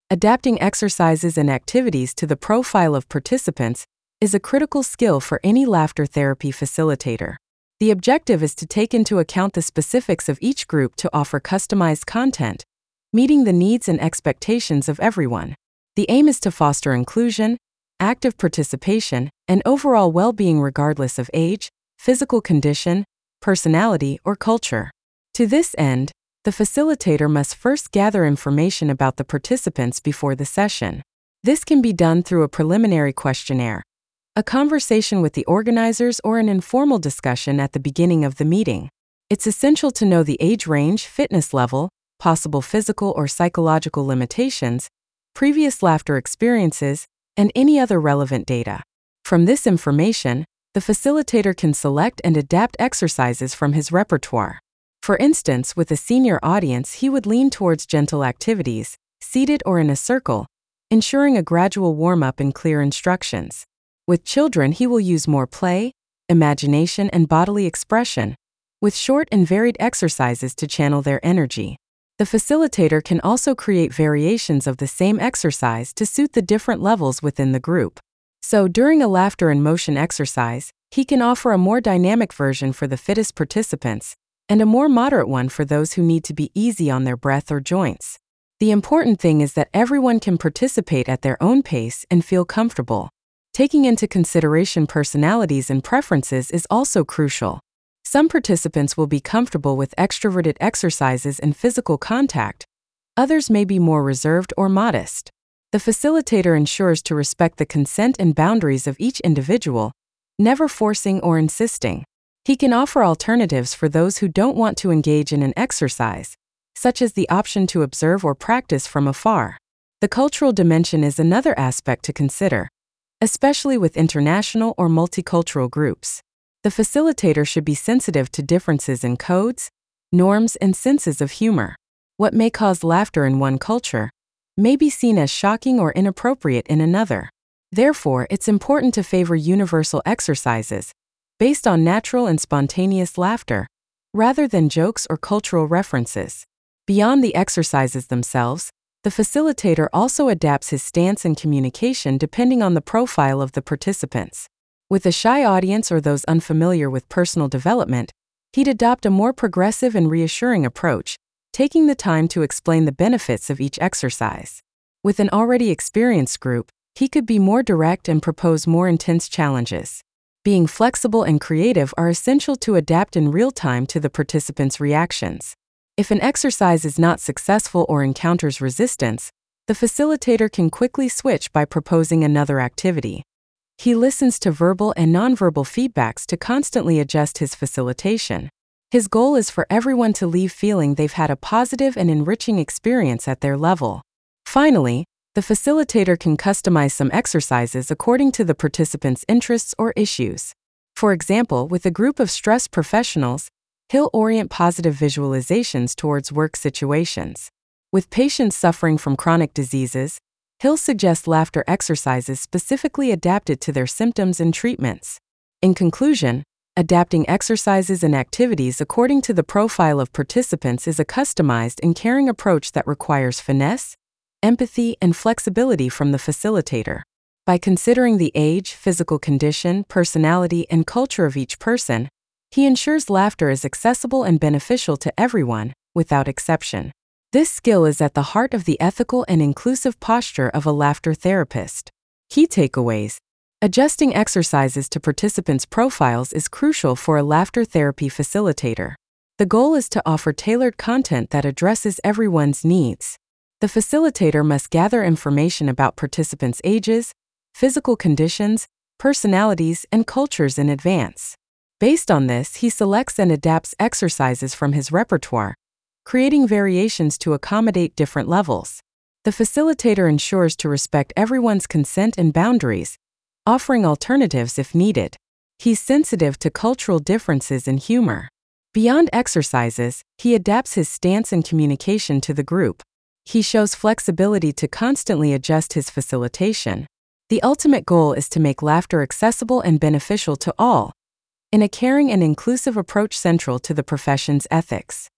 Adapting exercises and activities to the profile of participants is a critical skill for any laughter therapy facilitator. The objective is to take into account the specifics of each group to offer customized content, meeting the needs and expectations of everyone. The aim is to foster inclusion, active participation, and overall well-being regardless of age, physical condition, personality, or culture. To this end, the facilitator must first gather information about the participants before the session. This can be done through a preliminary questionnaire, a conversation with the organizers, or an informal discussion at the beginning of the meeting. It's essential to know the age range, fitness level, possible physical or psychological limitations, previous laughter experiences, and any other relevant data. From this information, the facilitator can select and adapt exercises from his repertoire. For instance, with a senior audience, he would lean towards gentle activities, seated or in a circle, ensuring a gradual warm-up and clear instructions. With children, he will use more play, imagination, and bodily expression, with short and varied exercises to channel their energy. The facilitator can also create variations of the same exercise to suit the different levels within the group. So, during a laughter and motion exercise, he can offer a more dynamic version for the fittest participants, and a more moderate one for those who need to be easy on their breath or joints. The important thing is that everyone can participate at their own pace and feel comfortable. Taking into consideration personalities and preferences is also crucial. Some participants will be comfortable with extroverted exercises and physical contact. Others may be more reserved or modest. The facilitator ensures to respect the consent and boundaries of each individual, never forcing or insisting. He can offer alternatives for those who don't want to engage in an exercise, such as the option to observe or practice from afar. The cultural dimension is another aspect to consider, especially with international or multicultural groups. The facilitator should be sensitive to differences in codes, norms, and senses of humor. What may cause laughter in one culture may be seen as shocking or inappropriate in another. Therefore, it's important to favor universal exercises based on natural and spontaneous laughter, rather than jokes or cultural references. Beyond the exercises themselves, the facilitator also adapts his stance and communication depending on the profile of the participants. With a shy audience or those unfamiliar with personal development, he'd adopt a more progressive and reassuring approach, taking the time to explain the benefits of each exercise. With an already experienced group, he could be more direct and propose more intense challenges. Being flexible and creative are essential to adapt in real time to the participants' reactions. If an exercise is not successful or encounters resistance, the facilitator can quickly switch by proposing another activity. He listens to verbal and nonverbal feedbacks to constantly adjust his facilitation. His goal is for everyone to leave feeling they've had a positive and enriching experience at their level. Finally, the facilitator can customize some exercises according to the participants' interests or issues. For example, with a group of stressed professionals, he'll orient positive visualizations towards work situations. With patients suffering from chronic diseases, he'll suggest laughter exercises specifically adapted to their symptoms and treatments. In conclusion, adapting exercises and activities according to the profile of participants is a customized and caring approach that requires finesse, empathy, and flexibility from the facilitator. By considering the age, physical condition, personality, and culture of each person, he ensures laughter is accessible and beneficial to everyone, without exception. This skill is at the heart of the ethical and inclusive posture of a laughter therapist. Key takeaways: adjusting exercises to participants' profiles is crucial for a laughter therapy facilitator. The goal is to offer tailored content that addresses everyone's needs. The facilitator must gather information about participants' ages, physical conditions, personalities, and cultures in advance. Based on this, he selects and adapts exercises from his repertoire, creating variations to accommodate different levels. The facilitator ensures to respect everyone's consent and boundaries, offering alternatives if needed. He's sensitive to cultural differences in humor. Beyond exercises, he adapts his stance and communication to the group. He shows flexibility to constantly adjust his facilitation. The ultimate goal is to make laughter accessible and beneficial to all, in a caring and inclusive approach central to the profession's ethics.